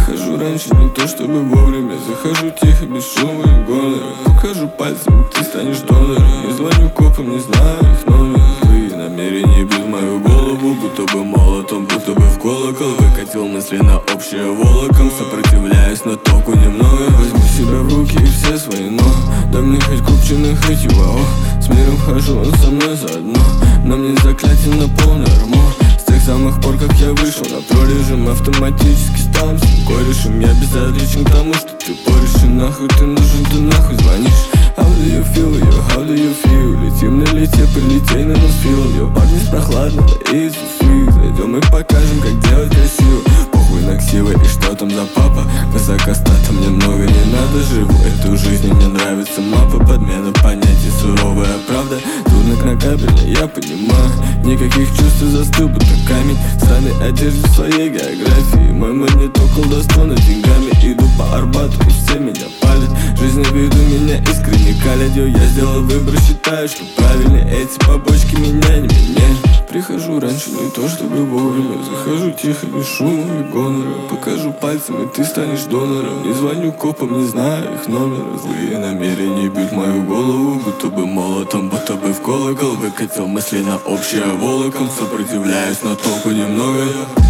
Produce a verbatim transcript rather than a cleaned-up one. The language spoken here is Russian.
Прихожу раньше, не то чтобы вовремя. Захожу тихо, без шума и гонора. Покажу пальцем, ты станешь донором. Не звоню копам, не знаю их номер. Твои намерения бьют мою голову, будто бы молотом, будто бы в колокол. Выкатил мысли на общее волоком. Сопротивляюсь, но толку немного. Возьму себя в руки и все свои но. Да мне хоть купчино, хоть его. С миром хожу, он со мной заодно. На мне заклятие на полный армор. С тех самых пор, как я вышел на прорежим, автоматически стал им всем корешем. Я безразличен к тому, что ты порешь. И нахуй ты нужен, ты нахуй звонишь. How do you feel, yo, how do you feel? Летим на лете, прилетей на нос фил. Yo, парни с прохладного, easy sweet. Зайдем и покажем, как делать красиво. Похуй на ксивы и что там за папа. Высокостата мне много не надо. Живу эту жизнь, и мне нравится мапа. Подмена понятий, суровая правда. Трудно на кабеле, я понимаю. Никаких чувств, застыл, будто камень. В странной одежде, в своей географии. Мой магниток колдовственно деньгами. Иду по Арбату и все меня палят. Жизнь на виду меня искренне калят. Я сделал выбор, считаю, что правильный. Эти побочки меня не меняют. Прихожу раньше, не то чтобы вовремя. Захожу тихо, без шума и гонора. Покажу пальцем, и ты станешь донором. Не звоню копам, не знаю их номера. Злые намерения бьют мою голову, будто бы молотом, будто бы в колокол. Выкатил мысли на общее волоком. Сопротивляюсь, но толку немного.